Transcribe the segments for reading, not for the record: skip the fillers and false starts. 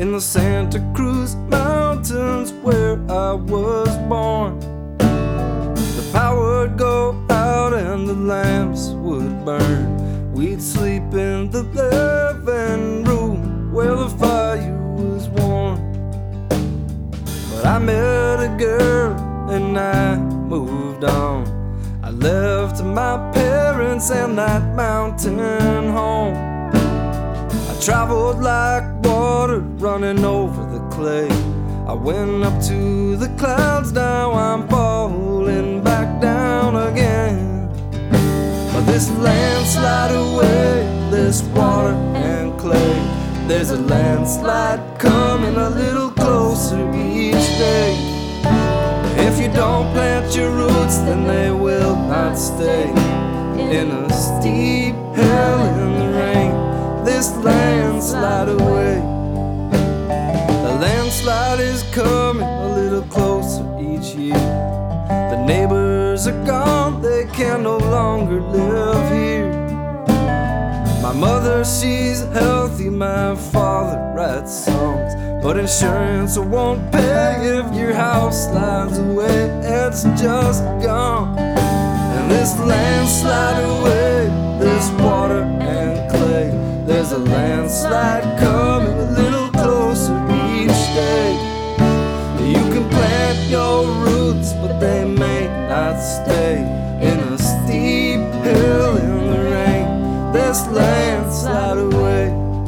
in the Santa Cruz Mountains where I was born. The power would go out and the lamps would burn. We'd sleep in the living room where the fire was warm. But I met a girl and I moved on. I left my parents and that mountain home. I traveled like water running over the clay. I went up to the clouds, now I'm falling back down again. But this landslide away, this water and clay, there's a landslide coming a little closer each day. If you don't plant your roots, then they will not stay in a steep hill in the rain. This landslide away, the landslide is coming a little closer each year. The neighbors are gone, they can no longer live here. My mother, she's healthy, my father writes songs, but insurance won't pay if your house slides away. It's just gone. And this landslide away, this water and clay, there's a landslide coming a little closer each day. You can plant your roots, but they may not stay in a steep hill in the rain. This landslide away.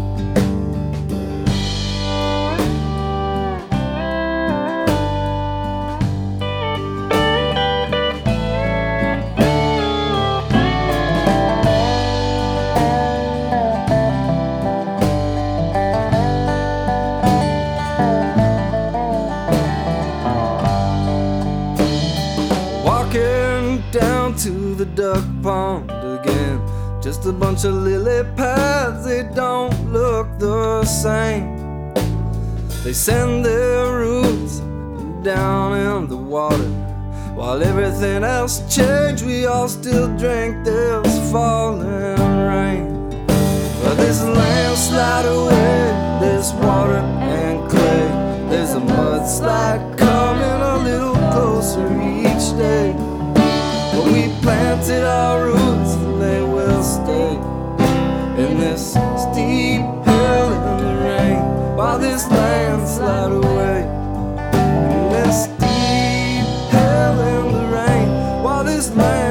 Walking down to the duck pond again, just a bunch of lily pads, they don't look the same. They send their roots down in the water. While everything else changed, we all still drink this falling rain. But this landslide away, this water and clay, there's a mudslide coming a little closer each day. But we planted our roots, they will stay in this steep hill in the rain. While this landslide away, in this steep hill in the rain, while this land